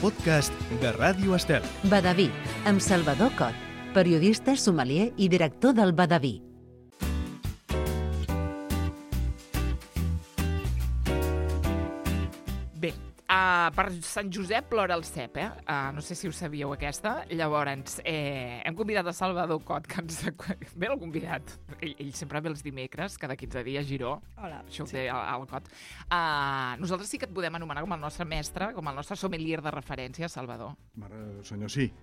podcast de Ràdio Estel. Badaví, amb Salvador Cot, periodista, sommelier i director del Badaví. Bé, per Sant Josep plora el cep, no sé si ho sabíeu aquesta. Llavors, hem convidat a Salvador Cot, que ens... Bé, l'ha convidat. Ell sempre ve els dimecres, cada 15 dies, Giró. Hola. Això ho té el Cot. Nosaltres sí que et podem anomenar com el nostre mestre, com el nostre sommelier de referència, Salvador. Mare de senyor, sí.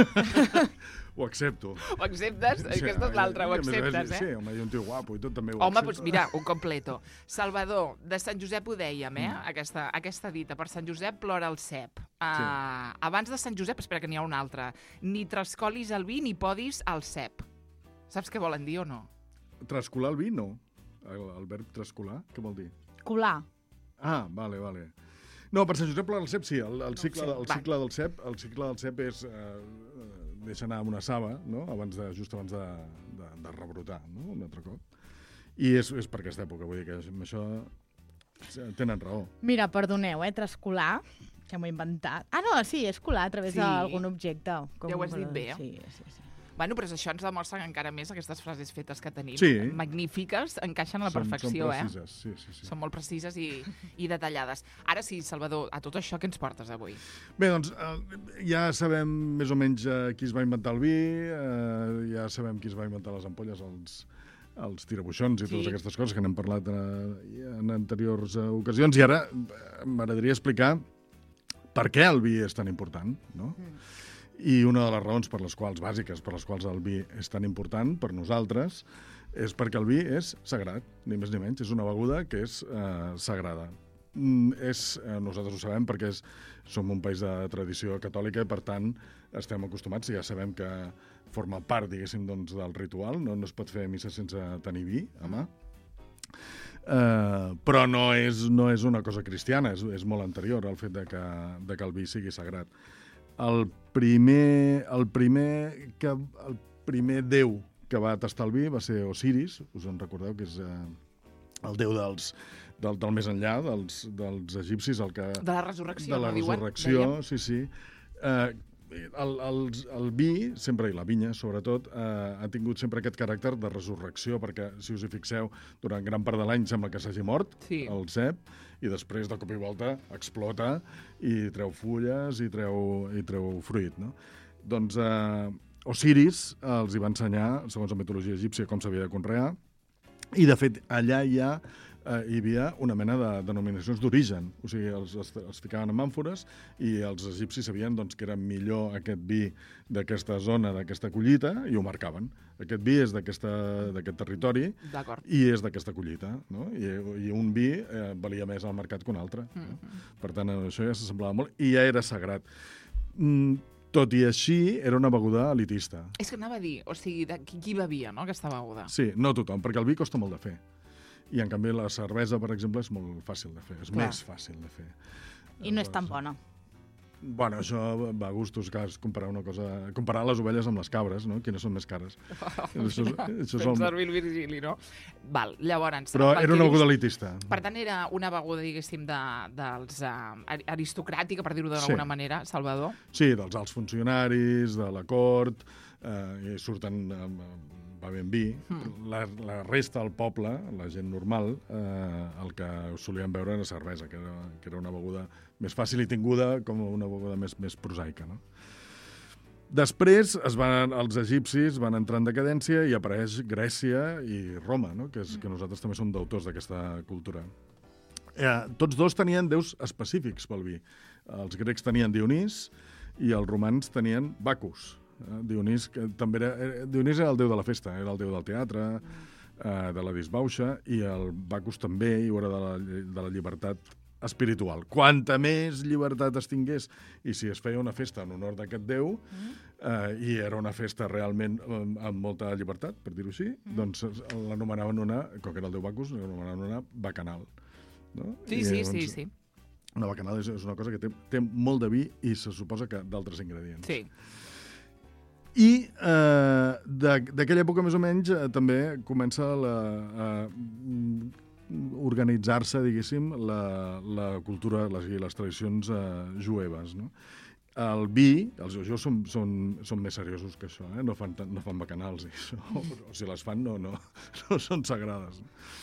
Ho accepto. Ho acceptes? Sí, aquesta és l'altra, ho acceptes, Sí, home, hi ha un tio guapo i tot també ho Home, accepto. doncs mira, un completo. Salvador, de Sant Josep ho dèiem, aquesta dita. Per Sant Josep plora el cep. Abans de Sant Josep, espera que n'hi ha una altra. Ni trascolis el vi ni podis al cep. Saps què volen dir o no? Trascolar el vi, no. El verb trascolar, què vol dir? Colar. Ah, vale. No, per Sant Josep plora el cep, sí. El cicle del cep és deixar anar una saba, no? Just abans de rebrotar, no? Un altre cop. I és per aquesta època, vull dir que amb això tenen raó. Mira, perdoneu, trascolar, que m'ho he inventat. Ah, no, sí, és colar a través d'algun objecte. Ja ho has dit bé, Sí. Bueno, però això ens demostra que encara més aquestes frases fetes que tenim, Sí. magnífiques, encaixen a la perfecció, Són precises, sí. Són molt precises i detallades. Ara sí, Salvador, a tot això què ens portes avui? Bé, doncs, ja sabem més o menys qui es va inventar el vi, ja sabem qui es va inventar les ampolles, els tirabuixons i totes aquestes coses que n'hem parlat en anteriors ocasions. I ara m'agradaria explicar per què el vi és tan important, no? I una de les raons bàsiques per les quals el vi és tan important per nosaltres és perquè el vi és sagrat, ni més ni menys. És una beguda que és sagrada. Nosaltres ho sabem perquè som un país de tradició catòlica i, per tant, estem acostumats, ja sabem que forma part, diguéssim, doncs, del ritual. No es pot fer missa sense tenir vi a mà. Però no és una cosa cristiana, és molt anterior al fet de que el vi sigui sagrat. El primer déu que va tastar el vi va ser Osiris, us en recordeu, que és el déu del més enllà, dels egipcis, De la resurrecció, de la resurrecció, sí. El vi, sempre, i la vinya, sobretot, ha tingut sempre aquest caràcter de resurrecció, perquè, si us hi fixeu, durant gran part de l'any sembla que s'hagi mort, el cep, i després, de cop i volta, explota i treu fulles i treu fruit, no? Doncs Osiris els hi va ensenyar, segons la mitologia egípcia, com s'havia de conrear, i, de fet, allà hi havia una mena de denominacions d'origen. O sigui, els ficaven en àmfores i els egipcis sabien, doncs, que era millor aquest vi d'aquesta zona, d'aquesta collita, i ho marcaven. Aquest vi és d'aquest territori i és d'aquesta collita, no? I un vi valia més al mercat que un altre. No? Per tant, això ja s'assemblava molt i ja era sagrat. Tot i així, era una beguda elitista. És que anava a dir, o sigui, qui bevia, no, aquesta beguda? Sí, no tothom, perquè el vi costa molt de fer. I, en canvi, la cervesa, per exemple, és molt fàcil de fer. És més fàcil de fer. I no és tan bona. Bueno, això va a gustos, comparar les ovelles amb les cabres, no? Quines són més cares. Fent servir el Virgili, no? Val, llavors... Però era una beguda elitista. Per tant, era una beguda, diguéssim, dels aristocràtica, per dir-ho d'alguna manera, Salvador? Sí, dels alts funcionaris, de la cort, i surten... va ben vi. La resta del poble, la gent normal, el que solien beure era cervesa, que era una beguda més fàcil i tinguda com una beguda més prosaica, no? Després, els egipcis van entrar en decadència i apareix Grècia i Roma, no? Que nosaltres també som d'autors d'aquesta cultura. Tots dos tenien déus específics pel vi. Els grecs tenien Dionís i els romans tenien Bacus. Dionís era el déu de la festa, era el déu del teatre, de la disbauxa, i el Bacus també, i era de la llibertat espiritual. Quanta més llibertat es tingués, i si es feia una festa en honor d'aquest déu, i era una festa realment amb molta llibertat, per dir-ho així, doncs l'anomenaven com que era el déu Bacus, l'anomenaven una bacanal. No? Sí. Una bacanal és una cosa que té molt de vi i se suposa que d'altres ingredients. Sí. I d'aquella època, més o menys, també comença a organitzar-se, diguéssim, la cultura, les tradicions jueves, no? El vi, els joios són més seriosos que això, no fan bacanals, i això. O si les fan, no són sagrades.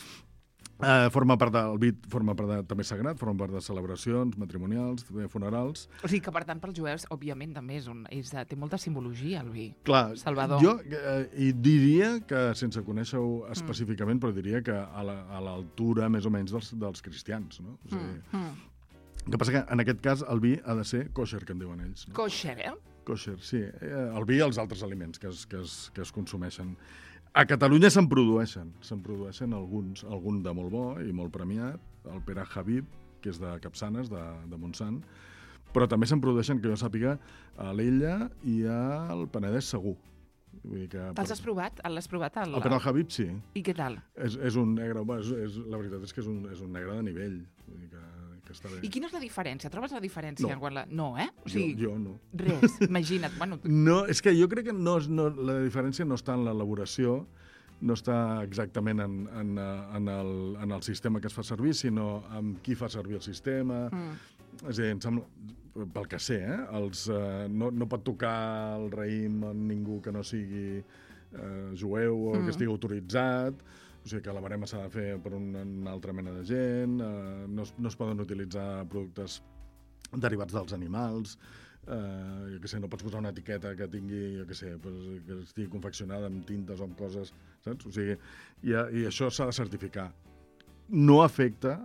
El vi forma part també sagrat, forma part de celebracions matrimonials, també funerals. O sigui que, per tant, pels jueus, òbviament, també té molta simbologia, el vi. Clar, Salvador. Jo diria que, sense conèixer-ho específicament, però diria que a l'altura, més o menys, dels cristians, no? O sigui, el que passa que, en aquest cas, el vi ha de ser kosher, que en diuen ells. No? Kosher, Kosher, sí. El vi i els altres aliments que es consumeixen. A Catalunya se'n produeixen alguns, algun de molt bo i molt premiat, el Pere Habib, que és de Capçanes, de Montsant, però també se'n produeixen, que jo sàpiga, a l'Ella i al Penedès segur. Te'ls has provat? L'has provat? El Pere Habib, sí. I què tal? És un negre, la veritat és que és un negre de nivell. Vull dir que està bé. I quina és la diferència? Trobes la diferència? No. No, O sigui, jo no. Res, imagina't. Bueno, no, és que jo crec que la diferència no està en l'elaboració, no està exactament en el sistema que es fa servir, sinó en qui fa servir el sistema. És a dir, em sembla, pel que sé, no pot tocar el raïm a ningú que no sigui jueu o que estigui autoritzat. O sigui que la barema s'ha de fer per una altra mena de gent, no es poden utilitzar productes derivats dels animals, jo què sé, no pots posar una etiqueta que tingui, jo què sé, que estigui confeccionada amb tintes o amb coses, saps? O sigui, i això s'ha de certificar. No afecta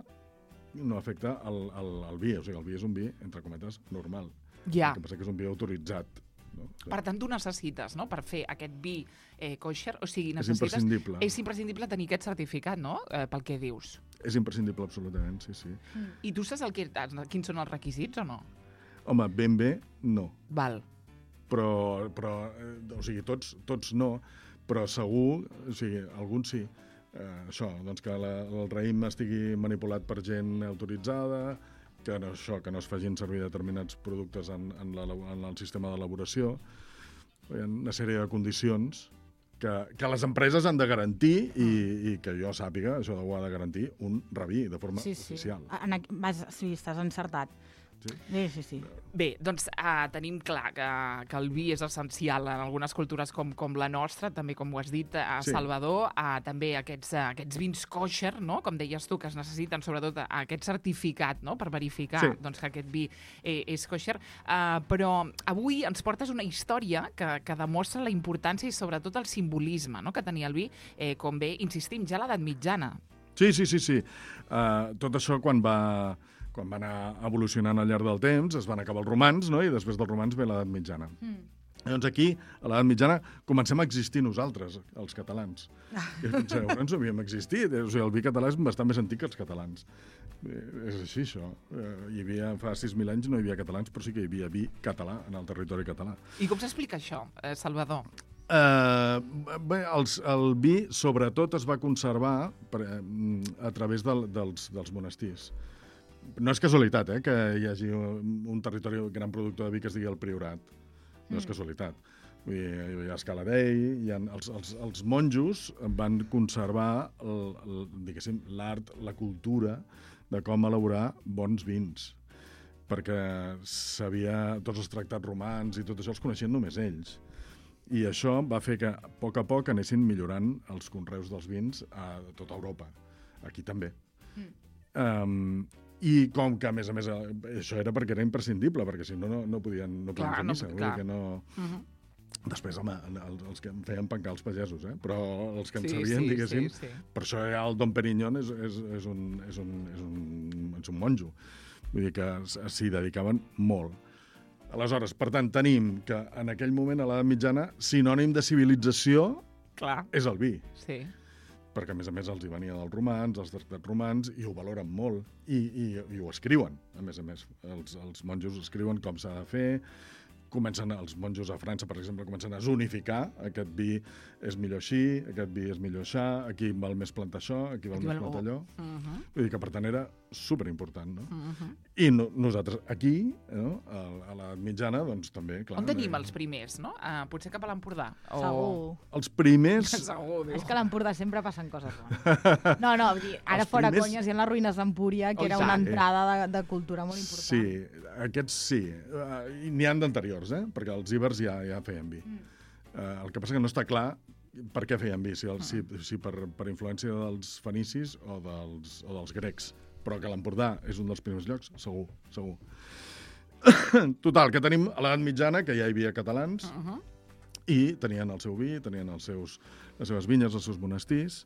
el vi, o sigui, el vi és un vi, entre cometes, normal. Ja. El que passa que és un vi autoritzat. No? Per tant, tu necessites, no?, per fer aquest vi kosher, o sigui, És imprescindible. És imprescindible tenir aquest certificat, no?, pel que dius. És imprescindible, absolutament, sí. I tu saps quins són els requisits o no? Home, ben bé, no. Val. Però o sigui, tots no, però segur, o sigui, alguns sí. Això, doncs que el raïm estigui manipulat per gent autoritzada, que no es facin servir determinats productes en el sistema d'elaboració. Hi ha una sèrie de condicions que les empreses han de garantir i que jo sàpiga, això ho ha de garantir un rabí de forma oficial. Sí, estàs encertat. Sí. Bé, doncs tenim clar que el vi és essencial en algunes cultures com la nostra, també com ho has dit, a Salvador, també aquests vins kosher, no?, com deies tu, que es necessiten sobretot aquest certificat, no?, per verificar doncs, que aquest vi és kosher. Però avui ens portes una història que demostra la importància i sobretot el simbolisme, no?, que tenia el vi, com bé insistim, ja a l'edat mitjana. Sí. Tot això quan va anar evolucionant al llarg del temps, es van acabar els romans, no?, i després dels romans ve l'edat mitjana. Llavors aquí, a l'edat mitjana, comencem a existir nosaltres, els catalans. I penseu, no ens havíem existit. O sigui, el vi català és bastant més antic que els catalans. És així, això. Fa 6.000 anys no hi havia catalans, però sí que hi havia vi català en el territori català. I com s'explica això, Salvador? Bé, el vi, sobretot, es va conservar a través dels monestirs. No és casualitat, que hi hagi un territori gran productor de vi que es digui el Priorat. No és casualitat. Vull dir, hi ha Escaladei, els monjos van conservar diguéssim, l'art, la cultura de com elaborar bons vins. Perquè tots els tractats romans i tot això els coneixien només ells. I això va fer que, a poc anessin millorant els conreus dels vins a tota Europa. Aquí també. I com que, a més, això era perquè era imprescindible, perquè si no, no podien fer missa. Després, home, els que feien pencar els pagesos, però els que en sabien, diguéssim, per això el Dom Perignon és un monjo. Vull dir que s'hi dedicaven molt. Aleshores, per tant, tenim que en aquell moment, a l'edat mitjana, sinònim de civilització és el vi. Sí. Perquè, a més, els hi venia dels romans, els tractats romans, i ho valoren molt. I ho escriuen, a més. Els monjos escriuen com s'ha de fer, comencen els monjos a França, per exemple, comencen a zonificar. Aquest vi és millor així, aquest vi és millor això, aquí val més plantar això, aquí val més plantar allò. Vull dir que, per tant, era superimportant, no? I nosaltres aquí, no? A l'edat mitjana, doncs també, clar. On tenim els primers, no? Potser cap a l'Empordà. Segur. Els primers... Segur, diu. És que a l'Empordà sempre passen coses bones. No, vull dir, ara Els fora primers- conyes, hi ha les ruïnes d'Empúria, que Oh, era i una tant. entrada de cultura molt important. Sí, aquests sí. I n'hi han d'anteriors, perquè els ibers ja feien vi. El que passa que no està clar per què feien vi, si per influència dels fenicis o dels grecs. Però que l'Empordà és un dels primers llocs, segur. Total, que tenim a l'edat mitjana, que ja hi havia catalans, i tenien el seu vi, tenien les seves vinyes, els seus monestirs,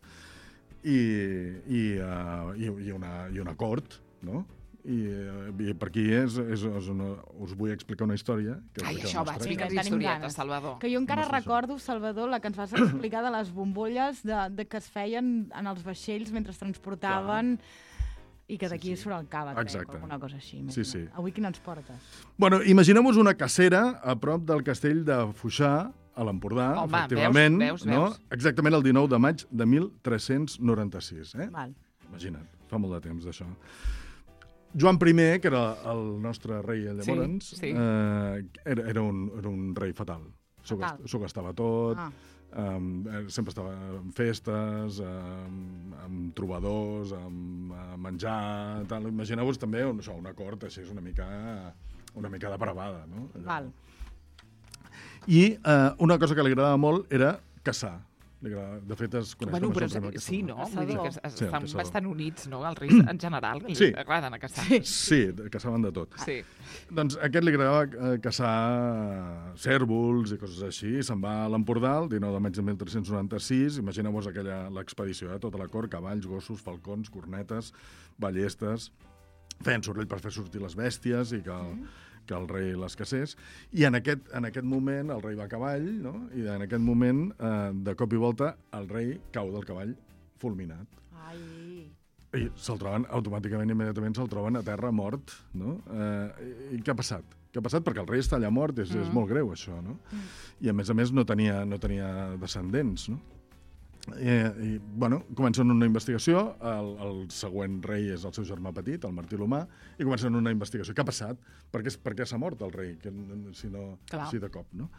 i una cort, no? I per aquí us vull explicar una història. Ai, això va, Sí, que explica'ns tenim historietes, ganes. Salvador. Que jo encara No sé això. recordo, Salvador, la que ens vas explicar de les bombolles que es feien en els vaixells mentre es transportaven i que d'aquí surt el cava, crec, Exacte. o alguna cosa així. Sí. Avui quina ens portes? Bueno, imaginem-vos una cacera a prop del castell de Foixà, a l'Empordà, Home, efectivament. veus. No? Exactament el 19 de maig de 1396. Val. Imagina't, fa molt de temps d'això. Joan I, que era el nostre rei llavors, Sí. era un rei fatal. S'ho gastava tot, sempre estava en festes, amb trobadors, amb menjar, tal. Imagineu-vos també una cort així, és una mica depravada, no? Val. I una cosa que li agradava molt era caçar. De fet, es coneix Bueno, com a però Joan I. sí, no? Vull dir que Sí, estan caçador. bastant units, no? Els reis en general, que Sí. li agraden a caçar. Sí, caçaven de tot. Sí. Doncs a aquest li agradava caçar cèrvols i coses així, i se'n va a l'Empordà el 19 de maig de 1396. Imagineu-vos l'expedició, tota la cort, cavalls, gossos, falcons, cornetes, ballestes, feien soroll per fer sortir les bèsties i que el rei les cacés. I en aquest moment el rei va a cavall, no? I en aquest moment, de cop i volta, el rei cau del cavall fulminat. Ai. I automàticament, immediatament, se'l troben a terra mort, no? I què ha passat? Què ha passat? Perquè el rei està allà mort, és molt greu, això, no? I, a més, no tenia descendents, no? I comencen una investigació, el següent rei és el seu germà petit, el Martí l'Humà, i comencen una investigació. Què ha passat? Per què s'ha mort el rei, si no així de cop, no?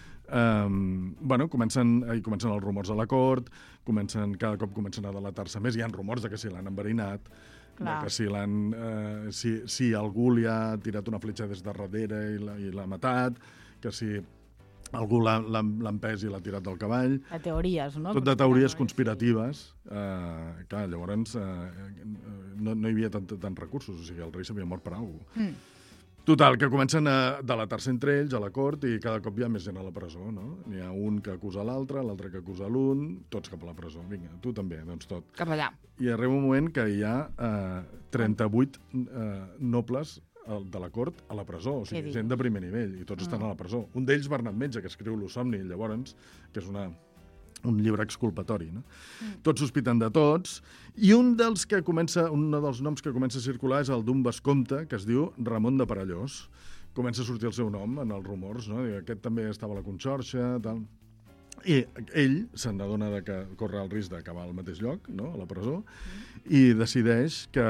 Comencen els rumors a la cort, cada cop comencen a delatar-se més, hi ha rumors de que si l'han enverinat, de que si algú li ha tirat una fletxa des de darrere i l'ha matat, que si algú l'ha empès i l'ha tirat del cavall. De teories, no? Tot de teories conspiratives. Clar, llavors no hi havia tants recursos, o sigui, el rei s'havia mort per alguna cosa. Total, que comencen a delatar-se entre ells a la cort i cada cop hi ha més gent a la presó, no? N'hi ha un que acusa l'altre, l'altre que acusa l'un, tots cap a la presó. Vinga, tu també, doncs tot. Cap allà. I arriba un moment que hi ha 38 nobles de la cort a la presó, o sigui, gent de primer nivell, i tots estan a la presó. Un d'ells, Bernat Metge, que escriu Lo somni, llavors, que és un llibre exculpatori, no? Tots sospiten de tots, i un dels noms que comença a circular és el d'un vescomte que es diu Ramon de Perellós. Comença a sortir el seu nom en els rumors, no? Aquest també estava a la Conxorxa, tal. I ell se n'adona que corre el risc d'acabar al mateix lloc, no? A la presó, i decideix que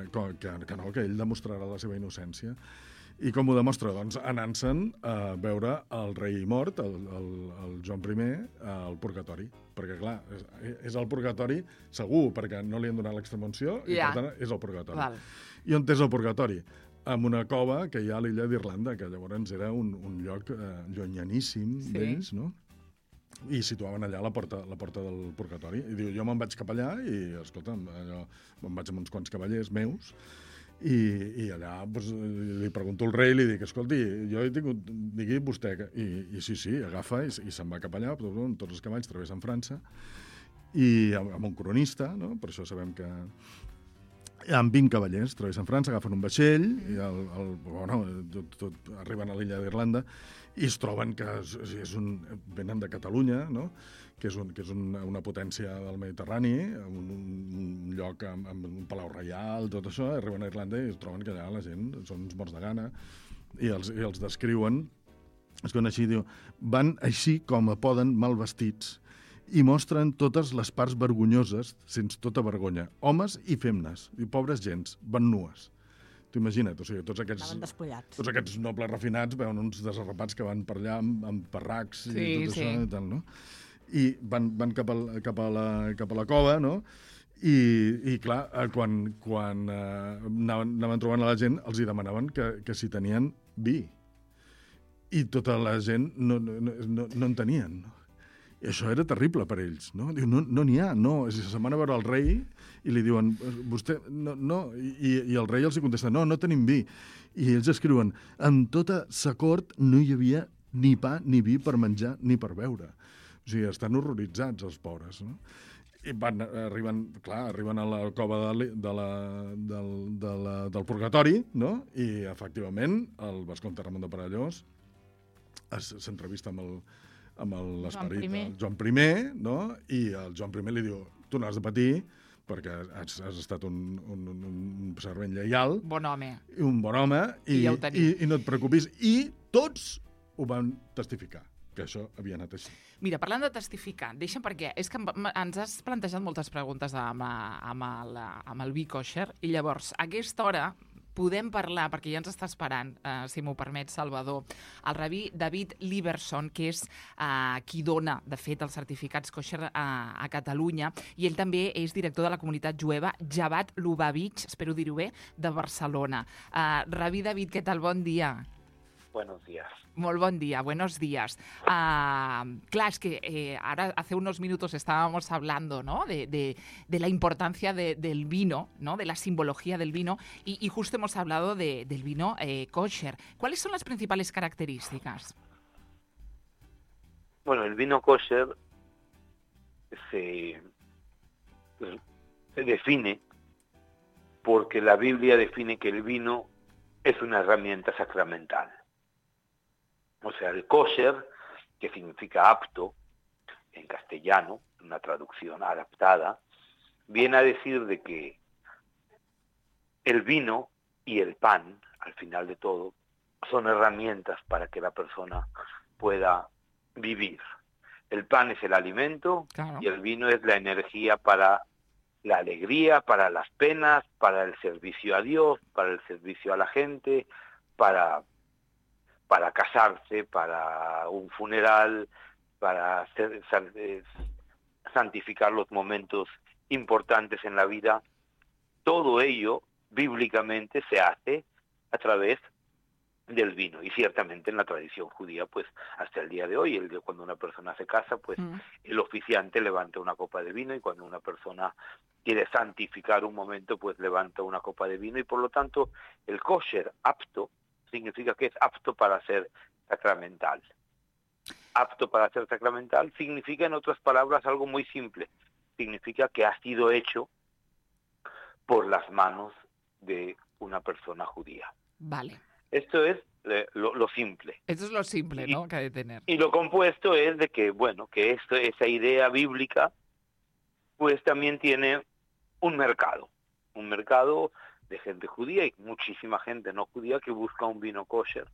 ell demostrarà la seva innocència. I com ho demostra? Doncs anant-se'n a veure el rei mort, el Joan I, al purgatori. Perquè, clar, és el purgatori segur, perquè no li han donat l'extremunció, i per tant és el purgatori. Val. I on és el purgatori? En una cova que hi ha a l'illa d'Irlanda, que llavors era un lloc llunyaníssim d'ells, no? I situaven allà la porta del purgatori. I diu, jo me'n vaig cap allà i, escolta'm, me'n vaig amb uns quants cavallers meus i allà li pregunto al rei i li dic, escolti, jo he tingut, digui vostè, i sí, agafa i se'n va cap allà, tots els cavalls travessen França, i amb un cronista, no? Per això sabem que amb 20 cavallers travessen França, agafen un vaixell, i arriben a l'illa d'Irlanda, i es troben que venen de Catalunya, no? que és una potència del Mediterrani, un lloc amb un palau reial, tot això, arriben a Irlanda i es troben que allà la gent són uns morts de gana, i els descriuen és quan així diu, van així com poden mal vestits i mostren totes les parts vergonyoses, sense tota vergonya, homes i femnes, i pobres gents, van nues. T'ho imagina't, o sigui, tots aquests nobles refinats veuen uns desarrapats que van per allà amb parracs i tot això i tal, no? I van cap a la cova, no? I clar, quan anaven trobant a la gent, els hi demanaven que si tenien vi. I tota la gent no en tenien, no? I això era terrible per ells, no? Diu, no n'hi ha, no. Se'n van a veure el rei i li diuen, vostè, no. I el rei els hi contesta, no tenim vi. I ells escriuen, en tota sa cort no hi havia ni pa ni vi per menjar ni per beure. O sigui, estan horroritzats els pobres, no? I arriben a la cova del purgatori, no? I, efectivament, el vescomte Ramon de Perellós s'entrevista amb l'esperit del Joan I, no? I el Joan I li diu, tu no has de patir, perquè has estat un servent lleial. Bon home. Un bon home, i no et preocupis. I tots ho van testificar, que això havia anat així. Mira, parlant de testificar, deixa'm perquè és que ens has plantejat moltes preguntes amb el vi kosher, i llavors, a aquesta hora podem parlar, perquè ja ens està esperant, si m'ho permet, Salvador, el rabí David Liberson, que és qui dona, de fet, els certificats kosher a Catalunya, i ell també és director de la comunitat jueva Jabat Lubavitch, espero dir-ho bé, de Barcelona. Rabí David, què tal? Bon dia. Buenos días. Molt bon dia, buenos días. Claro, es que ahora hace unos minutos estábamos hablando, ¿no? de la importancia del vino, ¿no? De la simbología del vino, y justo hemos hablado del vino kosher. ¿Cuáles son las principales características? Bueno, el vino kosher se define porque la Biblia define que el vino es una herramienta sacramental. O sea, el kosher, que significa apto en castellano, una traducción adaptada, viene a decir de que el vino y el pan, al final de todo, son herramientas para que la persona pueda vivir. El pan es el alimento, claro, y el vino es la energía para la alegría, para las penas, para el servicio a Dios, para el servicio a la gente, para casarse, para un funeral, para santificar los momentos importantes en la vida. Todo ello, bíblicamente, se hace a través del vino. Y ciertamente en la tradición judía, pues hasta el día de hoy, cuando una persona se casa, pues el oficiante levanta una copa de vino, y cuando una persona quiere santificar un momento, pues levanta una copa de vino. Y por lo tanto, el kosher apto significa que es apto para ser sacramental. Apto para ser sacramental significa, en otras palabras, algo muy simple. Significa que ha sido hecho por las manos de una persona judía. Vale. Esto es lo simple. Esto es lo simple, ¿no?, que hay de tener. Y lo compuesto es de que, bueno, que esa idea bíblica, pues también tiene un mercado de gente judía y muchísima gente no judía que busca un vino kosher.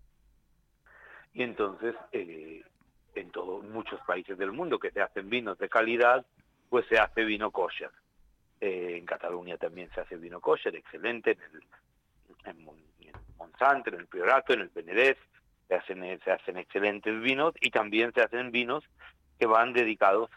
Y entonces, en muchos países del mundo que se hacen vinos de calidad, pues se hace vino kosher. En Cataluña también se hace vino kosher, excelente, en Monsanto, en el Priorato, en el Penedès, se hacen excelentes vinos, y también se hacen vinos que van dedicados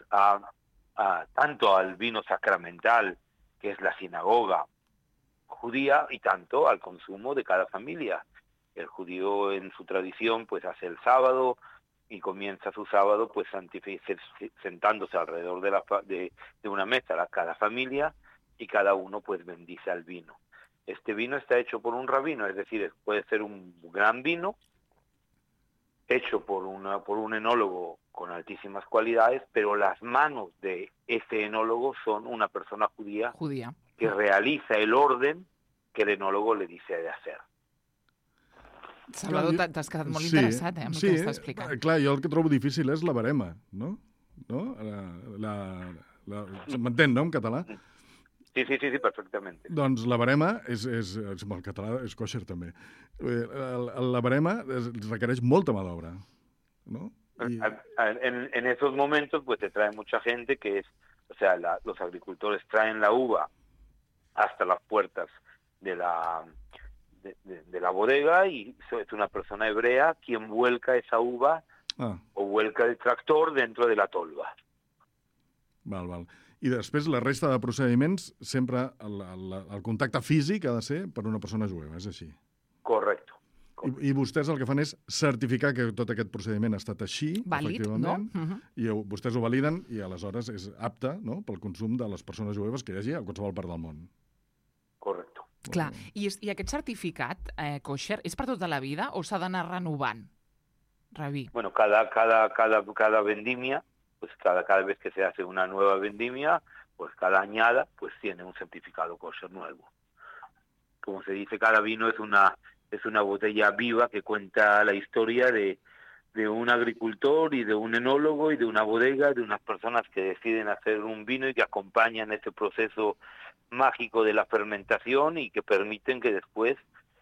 tanto al vino sacramental, que es la sinagoga judía, y tanto al consumo de cada familia. El judío en su tradición pues hace el sábado y comienza su sábado pues sentándose alrededor de una mesa cada familia, y cada uno pues bendice al vino. Este vino está hecho por un rabino, es decir, puede ser un gran vino hecho por un enólogo con altísimas cualidades, pero las manos de ese enólogo son una persona judía que realiza el orden que el enólogo le dice de hacer. Salvador, t'has quedat molt interessat, amb el que està explicant. Clar, jo el que trobo difícil és la barema, no? M'entén, no, en català? Sí, perfectamente. Doncs la barema, el català és kosher també, la barema requereix molta mà d'obra. ¿no? En esos momentos pues te trae mucha gente que es, o sea, los agricultores traen la uva hasta las puertas de la bodega y es una persona hebrea quien vuelca esa uva o vuelca el tractor dentro de la tolva. Val. I després la resta de procediments sempre el contacte físic ha de ser per una persona jueva, és així? Correcte. I vostès el que fan és certificar que tot aquest procediment ha estat així, vàlid, efectivament, no? I vostès ho validen i aleshores és apte, no?, pel consum de les persones jueves que hi hagi a qualsevol part del món. Correcte. Clar, i aquest certificat kosher és per tota la vida o s'ha d'anar renovant, Rabí? Bueno, cada vendimia, pues cada vez que se hace una nueva vendimia, pues cada añada pues tiene un certificado kosher nuevo. Como se dice, cada vino es una botella viva que cuenta la historia de un agricultor y de un enólogo y de una bodega, de unas personas que deciden hacer un vino y que acompañan ese proceso mágico de la fermentación y que permiten que después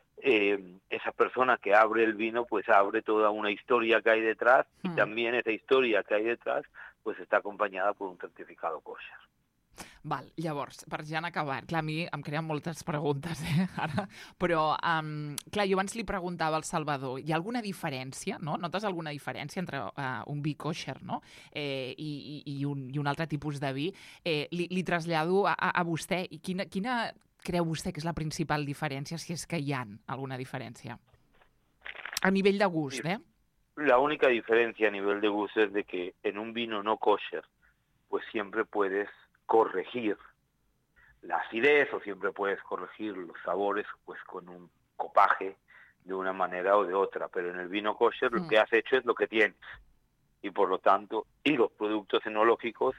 esa persona que abre el vino pues abre toda una historia que hay detrás y también esa historia que hay detrás pues està acompanyada per un certificado kosher. Val, llavors, per ja anar acabant, clar, a mi em creen moltes preguntes, ara, però, clar, jo abans li preguntava al Salvador, hi ha alguna diferència, no? Notes alguna diferència entre un vi kosher, no?, i un altre tipus de vi? Li trasllado a vostè, i quina creu vostè que és la principal diferència, si és que hi ha alguna diferència? A nivell de gust, La única diferencia a nivel de gusto es de que en un vino no kosher, pues siempre puedes corregir la acidez o siempre puedes corregir los sabores pues con un copaje de una manera o de otra, pero en el vino kosher lo que has hecho es lo que tienes y por lo tanto, y los productos enológicos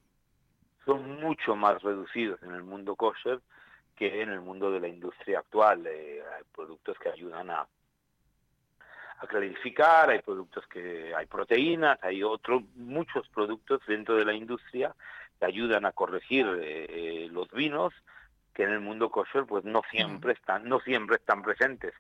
son mucho más reducidos en el mundo kosher que en el mundo de la industria actual. Hay productos que ayudan a clarificar, hay productos que hay proteínas, hay muchos productos dentro de la industria que ayudan a corregir los vinos que en el mundo kosher pues no siempre están presentes.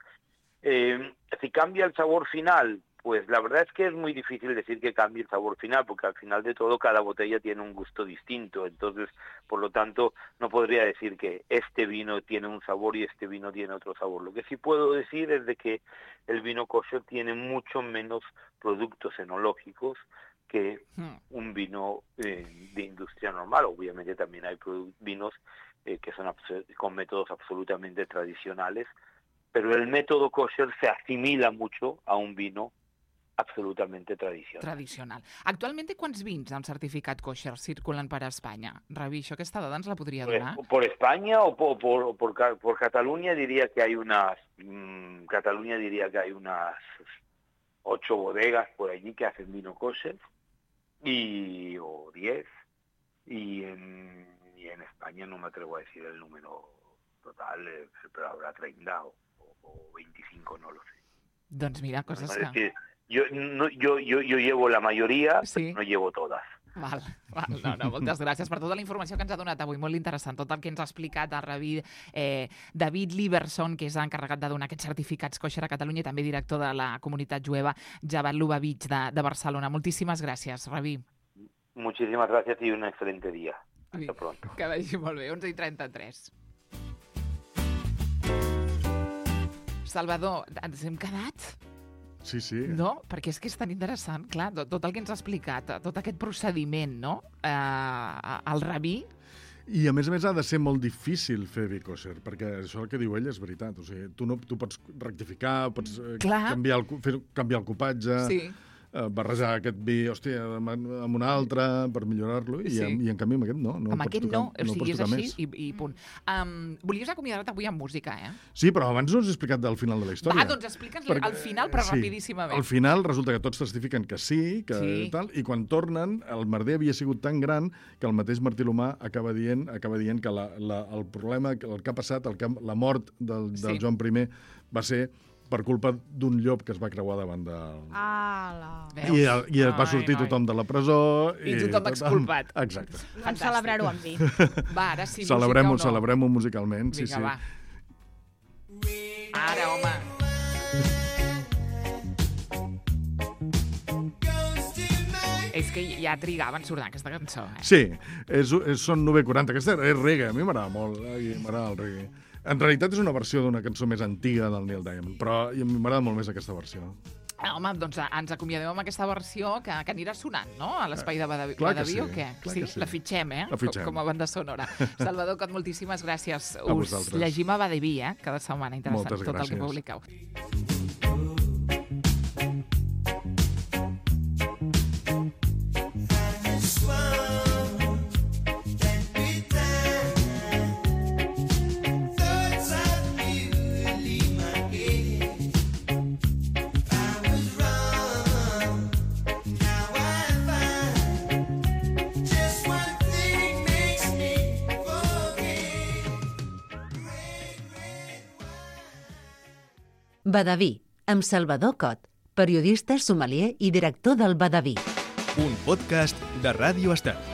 Si cambia el sabor final, pues la verdad es que es muy difícil decir que cambie el sabor final, porque al final de todo cada botella tiene un gusto distinto, entonces por lo tanto no podría decir que este vino tiene un sabor y este vino tiene otro sabor. Lo que sí puedo decir es de que el vino kosher tiene mucho menos productos enológicos que un vino de industria normal. Obviamente también hay vinos que son con métodos absolutamente tradicionales, pero el método kosher se asimila mucho a un vino absolutamente tradicional. Actualment, quants vins amb certificat kosher circulen per Espanya? Rabí, això aquesta dada ens la podria donar? Por España o por Cataluña diría que hay unas 8 bodegas por allí que hacen vino kosher o 10 y en España no me atrevo a decir el número total, pero habrá 30 o 25, no lo sé. Doncs mira, coses que... Yo llevo la mayoría, sí, però no llevo todas. Val. No, moltes gràcies per tota la informació que ens ha donat avui, molt interessant, tot el que ens ha explicat el rabí David Lieberson, que és encarregat de donar aquests certificats kosher a Catalunya i també director de la comunitat jueva Javad Lubavitch de Barcelona. Moltíssimes gràcies, rabí. Muchísimas gracias y un excelente día. Hasta pronto. Que vagi molt bé, 11:33. Salvador, ens hem quedat? Sí. No? Perquè és que és tan interessant, clar, tot el que ens ha explicat, tot aquest procediment, no?, el rabí. I a més ha de ser molt difícil fer vi kosher, perquè això el que diu ell és veritat. O sigui, tu pots rectificar, pots canviar el copatge, barrejar aquest vi, hòstia, amb un altre per millorar-lo, i en canvi amb aquest no. Amb aquest no, o sigui, és així i punt. Volies acomiadar-te avui amb música, Sí, però abans no has explicat el final de la història. Va, doncs explica'ns al final, però rapidíssimament. Al final resulta que tots testifiquen que sí, tal, i quan tornen, el merder havia sigut tan gran que el mateix Martí l'Humà acaba dient que el problema, el que ha passat, la mort del Joan I va ser per culpa d'un llop que es va creuar davant del... I va sortir tothom de la presó... I tothom exculpat. Exacte. Vam celebrar-ho amb vi. Va, ara sí, música o no? Celebrem-ho musicalment, sí. Vinga, va. Ara, home. És que ja trigaven a sortir aquesta cançó, eh? Sí, són 9:40. Aquesta és reggae, a mi m'agrada molt. M'agrada el reggae. En realitat és una versió d'una cançó més antiga del Neil Diamond, però a mi m'agrada molt més aquesta versió. Home, doncs ens acomiadem amb aquesta versió que anirà sonant, no?, a l'espai de Badaví, clar que o sí, què? clar Sí, que sí. la fitxem, eh? La fitxem. Com a banda sonora. Salvador Cot, moltíssimes gràcies. A Us vosaltres. llegim a Badaví, cada setmana. Interessant Moltes tot el que gràcies. publiqueu. Badaví, amb Salvador Cot, periodista, sommelier i director del Badaví. Un podcast de Ràdio Estel.